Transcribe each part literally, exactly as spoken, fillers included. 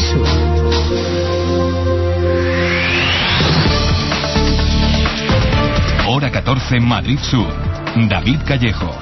Sur. Hora catorce, Madrid Sur. David Callejo.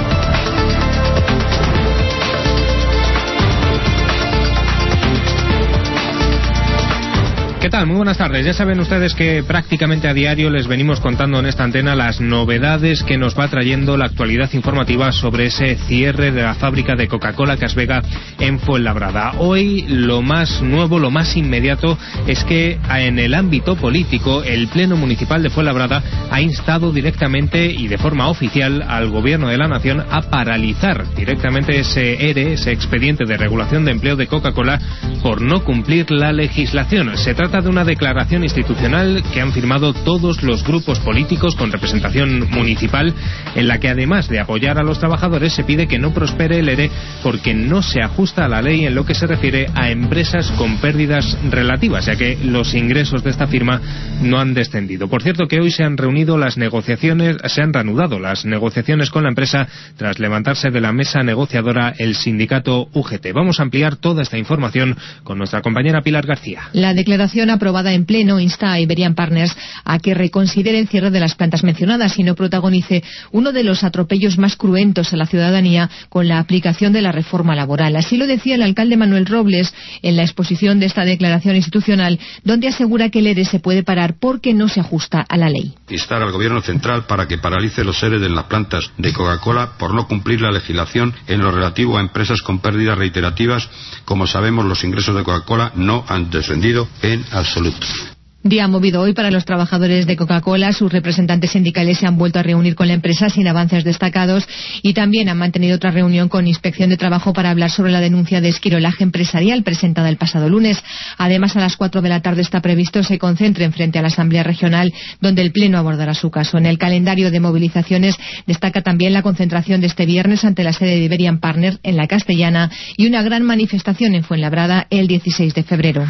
¿Qué tal? Muy buenas tardes. Ya saben ustedes que prácticamente a diario les venimos contando en esta antena las novedades que nos va trayendo la actualidad informativa sobre ese cierre de la fábrica de Coca-Cola Casvega en Fuenlabrada. Hoy lo más nuevo, lo más inmediato es que en el ámbito político el Pleno Municipal de Fuenlabrada ha instado directamente y de forma oficial al Gobierno de la Nación a paralizar directamente ese E R E, ese expediente de regulación de empleo de Coca-Cola, por no cumplir la legislación. Se trata de una declaración institucional que han firmado todos los grupos políticos con representación municipal, en la que además de apoyar a los trabajadores se pide que no prospere el E R E porque no se ajusta a la ley en lo que se refiere a empresas con pérdidas relativas, ya que los ingresos de esta firma no han descendido. Por cierto que hoy se han reunido las negociaciones, se han reanudado las negociaciones con la empresa tras levantarse de la mesa negociadora el sindicato U G T. Vamos a ampliar toda esta información con nuestra compañera Pilar García. La declaración aprobada en pleno insta a Iberian Partners a que reconsidere el cierre de las plantas mencionadas y no protagonice uno de los atropellos más cruentos a la ciudadanía con la aplicación de la reforma laboral. Así lo decía el alcalde Manuel Robles en la exposición de esta declaración institucional, donde asegura que el E R E se puede parar porque no se ajusta a la ley. Instar al Gobierno central para que paralice los E R E en las plantas de Coca-Cola por no cumplir la legislación en lo relativo a empresas con pérdidas reiterativas. Como sabemos, los ingresos de Coca-Cola no han descendido en absoluto. Día movido hoy para los trabajadores de Coca-Cola. Sus representantes sindicales se han vuelto a reunir con la empresa sin avances destacados y también han mantenido otra reunión con Inspección de Trabajo para hablar sobre la denuncia de esquirolaje empresarial presentada el pasado lunes. Además, a las cuatro de la tarde está previsto se concentren frente a la Asamblea Regional, donde el Pleno abordará su caso. En el calendario de movilizaciones destaca también la concentración de este viernes ante la sede de Iberian Partners en la Castellana y una gran manifestación en Fuenlabrada el dieciséis de febrero.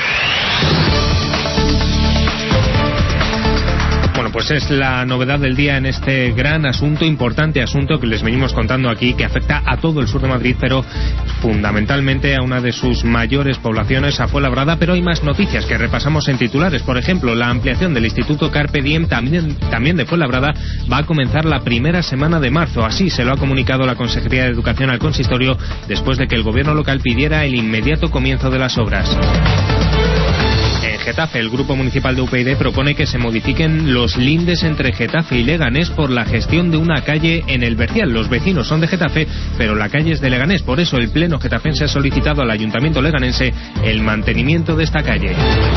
Bueno, pues es la novedad del día en este gran asunto, importante asunto que les venimos contando aquí, que afecta a todo el sur de Madrid, pero fundamentalmente a una de sus mayores poblaciones, a Fuenlabrada. Pero hay más noticias que repasamos en titulares. Por ejemplo, la ampliación del Instituto Carpe Diem, también, también de Fuenlabrada, va a comenzar la primera semana de marzo. Así se lo ha comunicado la Consejería de Educación al Consistorio, después de que el gobierno local pidiera el inmediato comienzo de las obras. En Getafe, el Grupo Municipal de U P yD propone que se modifiquen los lindes entre Getafe y Leganés por la gestión de una calle en el Bercial. Los vecinos son de Getafe, pero la calle es de Leganés. Por eso el Pleno getafense ha solicitado al Ayuntamiento leganense el mantenimiento de esta calle.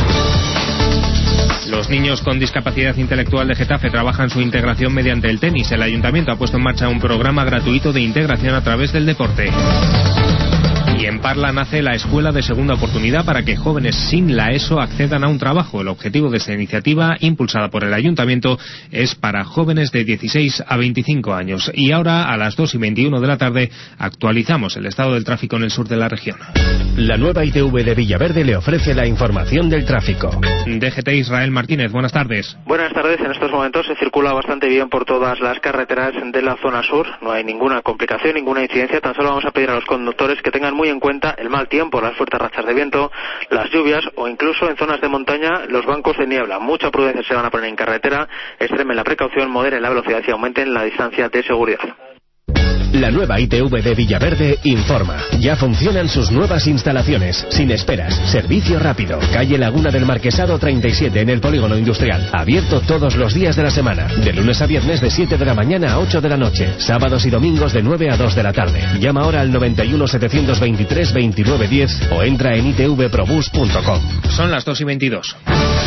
Los niños con discapacidad intelectual de Getafe trabajan su integración mediante el tenis. El Ayuntamiento ha puesto en marcha un programa gratuito de integración a través del deporte. Y en Parla nace la Escuela de Segunda Oportunidad para que jóvenes sin la ESO accedan a un trabajo. El objetivo de esta iniciativa, impulsada por el Ayuntamiento, es para jóvenes de dieciséis a veinticinco años. Y ahora, a las dos y veintiuno de la tarde, actualizamos el estado del tráfico en el sur de la región. La nueva I T V de Villaverde le ofrece la información del tráfico. D G T Israel Martínez, buenas tardes. Buenas tardes. En estos momentos se circula bastante bien por todas las carreteras de la zona sur. No hay ninguna complicación, ninguna incidencia. Tan solo vamos a pedir a los conductores que tengan muy en cuenta el mal tiempo, las fuertes rachas de viento, las lluvias o incluso en zonas de montaña los bancos de niebla. Mucha prudencia se van a poner en carretera, extremen la precaución, moderen la velocidad y aumenten la distancia de seguridad. La nueva I T V de Villaverde informa. Ya funcionan sus nuevas instalaciones, sin esperas, servicio rápido. Calle Laguna del Marquesado treinta y siete en el Polígono Industrial. Abierto todos los días de la semana. De lunes a viernes de siete de la mañana a ocho de la noche. Sábados y domingos de nueve a dos de la tarde. Llama ahora al noventa y uno setecientos veintitrés veintinueve diez o entra en i t v probus punto com. Son las dos y veintidós.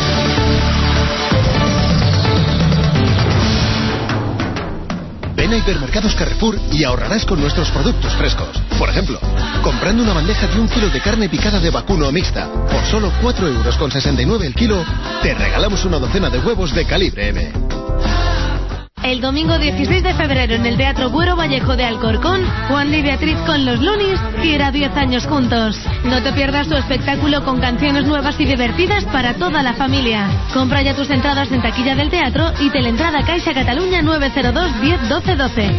Ven a Hipermercados Carrefour y ahorrarás con nuestros productos frescos. Por ejemplo, comprando una bandeja de un kilo de carne picada de vacuno mixta por solo cuatro euros con sesenta y nueve el kilo, te regalamos una docena de huevos de calibre eme. El domingo dieciséis de febrero en el Teatro Buero Vallejo de Alcorcón, Juan y Beatriz con los Lunis quiera diez años juntos. No te pierdas su espectáculo con canciones nuevas y divertidas para toda la familia. Compra ya tus entradas en taquilla del teatro y Teleentrada Caixa Cataluña nueve cero dos diez doce doce.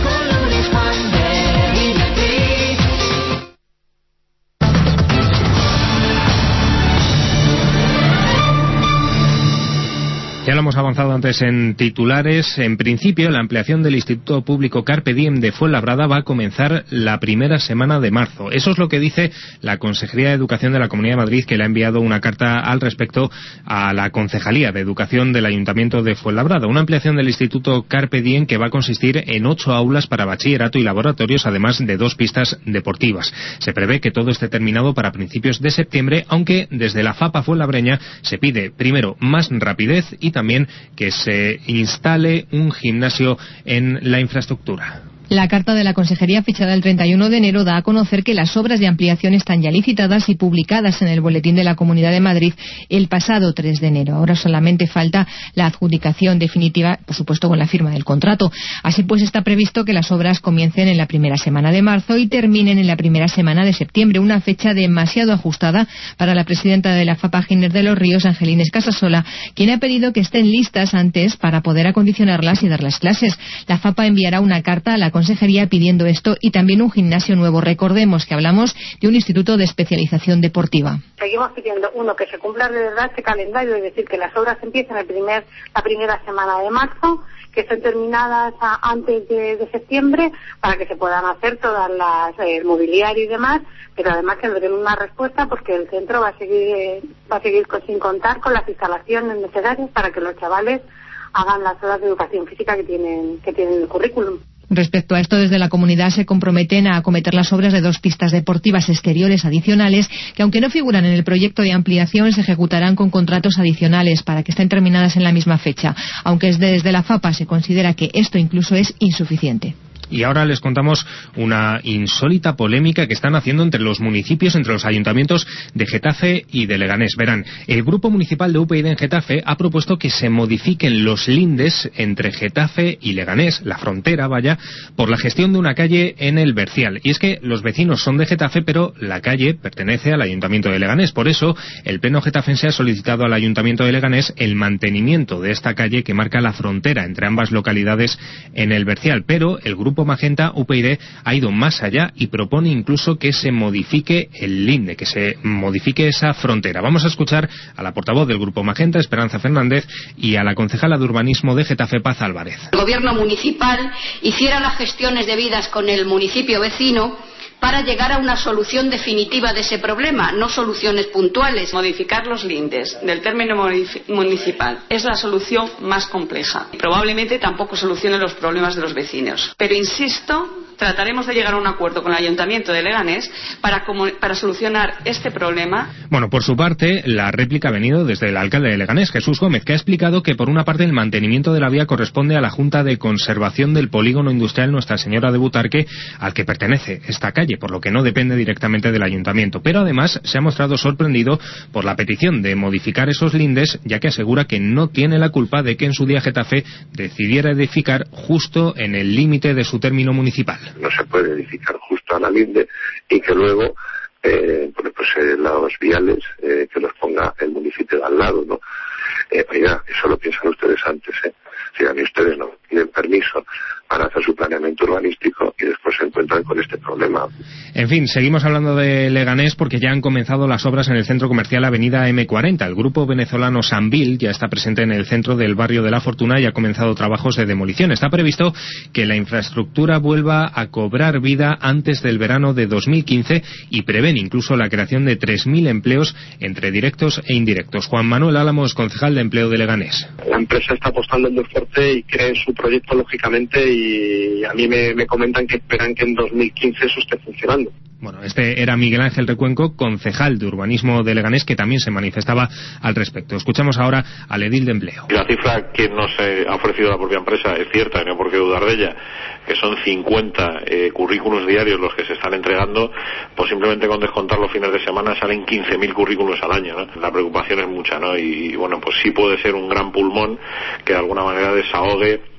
Ya lo hemos avanzado antes en titulares. En principio, la ampliación del Instituto Público Carpe Diem de Fuenlabrada va a comenzar la primera semana de marzo. Eso es lo que dice la Consejería de Educación de la Comunidad de Madrid, que le ha enviado una carta al respecto a la Concejalía de Educación del Ayuntamiento de Fuenlabrada. Una ampliación del Instituto Carpe Diem que va a consistir en ocho aulas para bachillerato y laboratorios, además de dos pistas deportivas. Se prevé que todo esté terminado para principios de septiembre, aunque desde la FAPA fuenlabreña se pide primero más rapidez y también que se instale un gimnasio en la infraestructura. La carta de la Consejería, fichada el treinta y uno de enero, da a conocer que las obras de ampliación están ya licitadas y publicadas en el Boletín de la Comunidad de Madrid el pasado tres de enero. Ahora solamente falta la adjudicación definitiva, por supuesto con la firma del contrato. Así pues, está previsto que las obras comiencen en la primera semana de marzo y terminen en la primera semana de septiembre, una fecha demasiado ajustada para la presidenta de la FAPA Giner de los Ríos, Angelines Casasola, quien ha pedido que estén listas antes para poder acondicionarlas y darles clases. La FAPA enviará una carta a la Consejería pidiendo esto y también un gimnasio nuevo. Recordemos que hablamos de un instituto de especialización deportiva. Seguimos pidiendo, uno, que se cumpla de verdad este calendario, es decir, que las obras empiecen el primer, la primera semana de marzo, que estén terminadas a, antes de, de septiembre, para que se puedan hacer todas las eh, mobiliario y demás, pero además que nos den una respuesta, porque el centro va a seguir eh, va a seguir con, sin contar con las instalaciones necesarias para que los chavales hagan las horas de educación física que tienen que tienen en el currículum. Respecto a esto, desde la comunidad se comprometen a acometer las obras de dos pistas deportivas exteriores adicionales que, aunque no figuran en el proyecto de ampliación, se ejecutarán con contratos adicionales para que estén terminadas en la misma fecha, aunque desde la FAPA se considera que esto incluso es insuficiente. Y ahora les contamos una insólita polémica que están haciendo entre los municipios, entre los ayuntamientos de Getafe y de Leganés. Verán, el Grupo Municipal de U P yD en Getafe ha propuesto que se modifiquen los lindes entre Getafe y Leganés, la frontera, vaya, por la gestión de una calle en el Bercial. Y es que los vecinos son de Getafe, pero la calle pertenece al Ayuntamiento de Leganés. Por eso, el Pleno getafense ha solicitado al Ayuntamiento de Leganés el mantenimiento de esta calle que marca la frontera entre ambas localidades en el Bercial. Pero el Grupo Magenta, U P yD, ha ido más allá y propone incluso que se modifique el linde, que se modifique esa frontera. Vamos a escuchar a la portavoz del Grupo Magenta, Esperanza Fernández, y a la concejala de Urbanismo de Getafe, Paz Álvarez. El gobierno municipal hiciera las gestiones debidas con el municipio vecino para llegar a una solución definitiva de ese problema, no soluciones puntuales. Modificar los lindes del término municipal es la solución más compleja. Probablemente tampoco solucione los problemas de los vecinos. Pero insisto, trataremos de llegar a un acuerdo con el Ayuntamiento de Leganés para, para solucionar este problema. Bueno, por su parte, la réplica ha venido desde el alcalde de Leganés, Jesús Gómez, que ha explicado que por una parte el mantenimiento de la vía corresponde a la Junta de Conservación del Polígono Industrial Nuestra Señora de Butarque, al que pertenece esta calle, por lo que no depende directamente del Ayuntamiento. Pero además se ha mostrado sorprendido por la petición de modificar esos lindes, ya que asegura que no tiene la culpa de que en su día Getafe decidiera edificar justo en el límite de su término municipal. No se puede edificar justo a la linde y que luego eh, pues, pues eh, los viales eh, que los ponga el municipio de al lado, ¿no? Eh, oiga, eso lo piensan ustedes antes, ¿eh? Si a mí ustedes no tienen permiso para hacer su planeamiento urbanístico y después se encuentran con este problema. En fin, seguimos hablando de Leganés porque ya han comenzado las obras en el centro comercial Avenida eme cuarenta. El grupo venezolano Sambil ya está presente en el centro del barrio de La Fortuna y ha comenzado trabajos de demolición. Está previsto que la infraestructura vuelva a cobrar vida antes del verano de dos mil quince y prevén incluso la creación de tres mil empleos entre directos e indirectos. Juan Manuel Álamos, concejal de Empleo de Leganés. La empresa está apostando muy fuerte y cree en su proyecto, lógicamente, y a mí me, me comentan que esperan que en dos mil quince eso esté funcionando. Bueno, este era Miguel Ángel Recuenco, concejal de Urbanismo de Leganés, que también se manifestaba al respecto. Escuchamos ahora al edil de Empleo. La cifra que nos eh, ha ofrecido la propia empresa es cierta, y no hay por qué dudar de ella, que son cincuenta eh, currículos diarios los que se están entregando, pues simplemente con descontar los fines de semana salen quince mil currículos al año, ¿no? La preocupación es mucha, ¿no? Y, y bueno, pues sí puede ser un gran pulmón que de alguna manera desahogue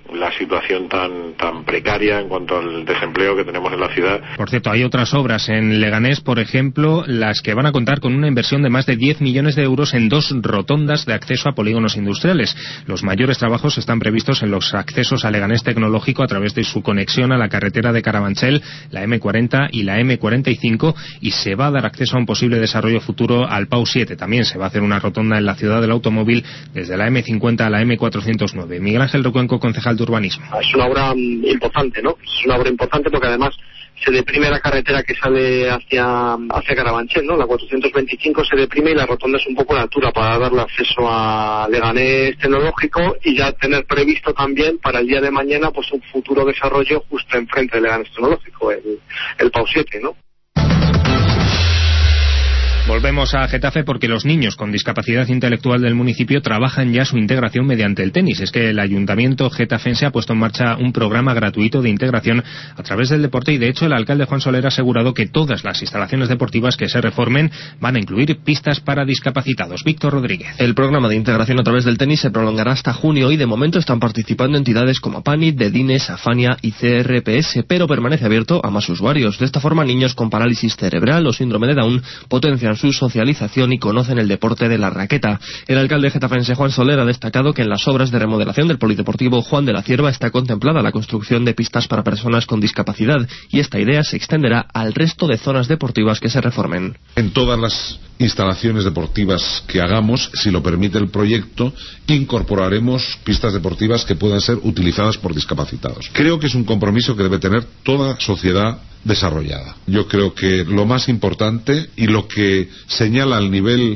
la situación tan tan precaria en cuanto al desempleo que tenemos en la ciudad. Por cierto, hay otras obras en Leganés, por ejemplo, las que van a contar con una inversión de más de diez millones de euros en dos rotondas de acceso a polígonos industriales. Los mayores trabajos están previstos en los accesos a Leganés Tecnológico a través de su conexión a la carretera de Carabanchel, la eme cuarenta y la eme cuarenta y cinco, y se va a dar acceso a un posible desarrollo futuro al P A U siete. También se va a hacer una rotonda en la ciudad del automóvil desde la eme cincuenta a la eme cuatrocientos nueve. Miguel Ángel Recuenco, concejal de urbanismo. Es una obra importante, ¿no? Es una obra importante porque además se deprime la carretera que sale hacia hacia Carabanchel, ¿no? La cuatrocientos veinticinco se deprime y la rotonda es un poco la altura para darle acceso a Leganés Tecnológico y ya tener previsto también para el día de mañana pues un futuro desarrollo justo enfrente de Leganés Tecnológico, el, el P A U siete, ¿no? Volvemos a Getafe porque los niños con discapacidad intelectual del municipio trabajan ya su integración mediante el tenis. Es que el ayuntamiento getafense ha puesto en marcha un programa gratuito de integración a través del deporte y de hecho el alcalde Juan Soler ha asegurado que todas las instalaciones deportivas que se reformen van a incluir pistas para discapacitados. Víctor Rodríguez. El programa de integración a través del tenis se prolongará hasta junio y de momento están participando entidades como APANIT, Dedines, Afania y ce erre pe ese, pero permanece abierto a más usuarios. De esta forma, niños con parálisis cerebral o síndrome de Down potencian su socialización y conocen el deporte de la raqueta. El alcalde getafense Juan Soler ha destacado que en las obras de remodelación del polideportivo Juan de la Cierva está contemplada la construcción de pistas para personas con discapacidad y esta idea se extenderá al resto de zonas deportivas que se reformen. En todas las instalaciones deportivas que hagamos, si lo permite el proyecto, incorporaremos pistas deportivas que puedan ser utilizadas por discapacitados. Creo que es un compromiso que debe tener toda sociedad desarrollada. Yo creo que lo más importante y lo que señala el nivel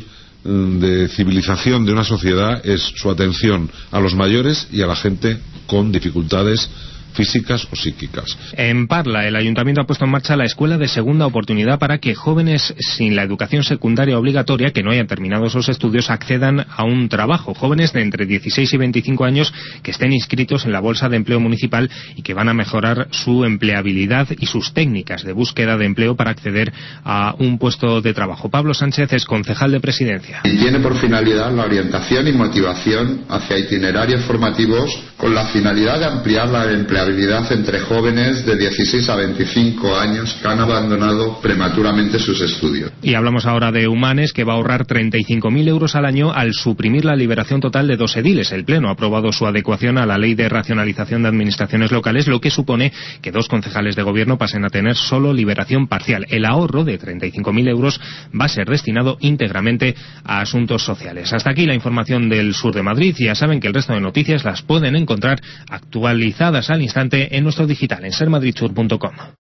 de civilización de una sociedad es su atención a los mayores y a la gente con dificultades físicas o psíquicas. En Parla, el ayuntamiento ha puesto en marcha la escuela de segunda oportunidad para que jóvenes sin la educación secundaria obligatoria, que no hayan terminado sus estudios, accedan a un trabajo. Jóvenes de entre dieciséis y veinticinco años que estén inscritos en la bolsa de empleo municipal y que van a mejorar su empleabilidad y sus técnicas de búsqueda de empleo para acceder a un puesto de trabajo. Pablo Sánchez es concejal de Presidencia. Y tiene por finalidad la orientación y motivación hacia itinerarios formativos con la finalidad de ampliar la empleabilidad entre jóvenes de dieciséis a veinticinco años que han abandonado prematuramente sus estudios. Y hablamos ahora de Humanes, que va a ahorrar treinta y cinco mil euros al año al suprimir la liberación total de dos ediles. El Pleno ha aprobado su adecuación a la Ley de Racionalización de Administraciones Locales, lo que supone que dos concejales de gobierno pasen a tener solo liberación parcial. El ahorro de treinta y cinco mil euros va a ser destinado íntegramente a asuntos sociales. Hasta aquí la información del sur de Madrid y ya saben que el resto de noticias las pueden encontrar actualizadas al instante en nuestro digital en ser madrid sur punto com.